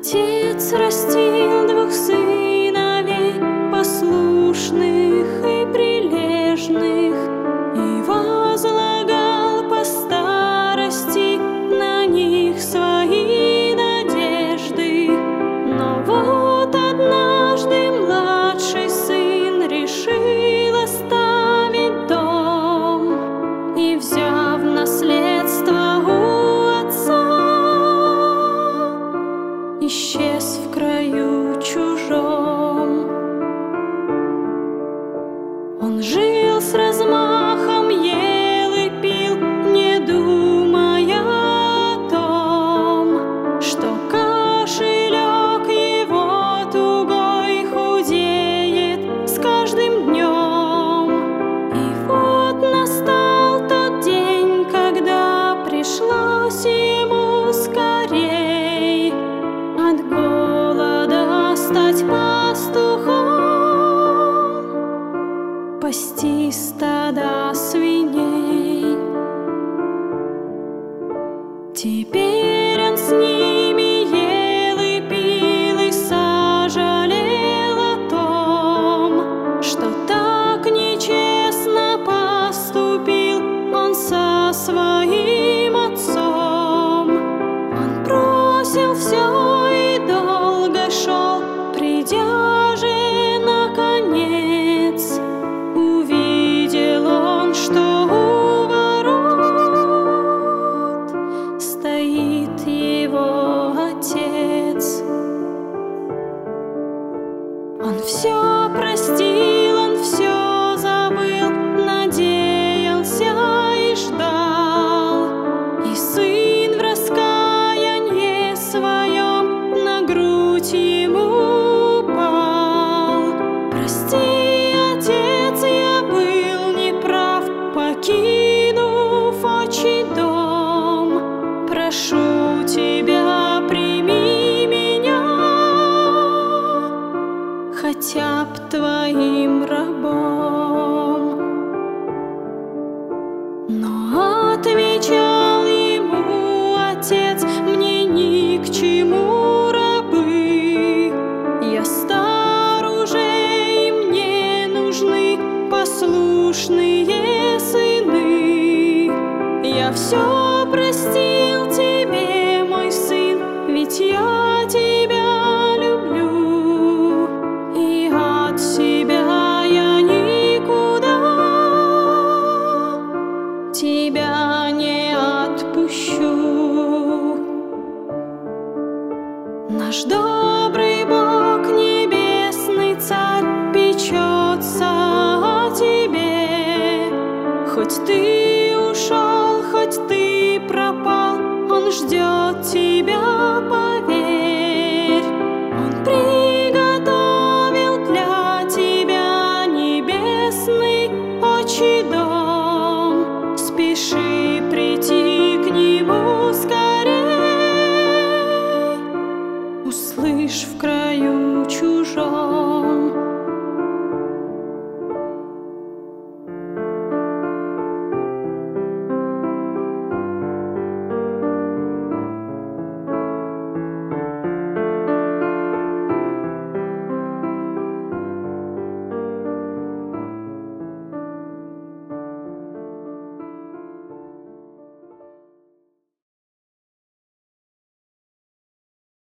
Отец растил двух сыновей, послушных и прилежных, и возлагал по старости на них свои надежды. Но вот однажды младший сын решил оставить дом и, взяв наследство у отца, исчез в краю чужом. Он жил с размахом, ел и пил, не думая о том, что кошелек его тугой худеет с каждым днем. И вот настал тот день, когда пришлось ему скорей от голода стать пастухом, пасти стада свиней. Теперь он с ними ел и пил и сожалел о том, что так нечестно поступил он со своим отцом. Он бросил все и долго шел, придя же наконец, увидел он, что у ворот стоит его отец. Он все простил, он все забыл, надеялся и ждал, и сын в раскаянии своем на грудь ему упал. Прости, отец, я был неправ, покинув отчий дом. Прошу тебя, прими меня хотя б твоим рабом. Но отвечал ему отец: мне ни к чему рабы, я стар уже, и мне нужны послушные сыны. Я все простил тебе, мой сын, ведь я тебя люблю, и от себя я никуда тебя не отпущу. Наш добрый Бог, небесный Царь, печется о тебе. Хоть ты ушел, хоть ты пропал, Он ждет тебя.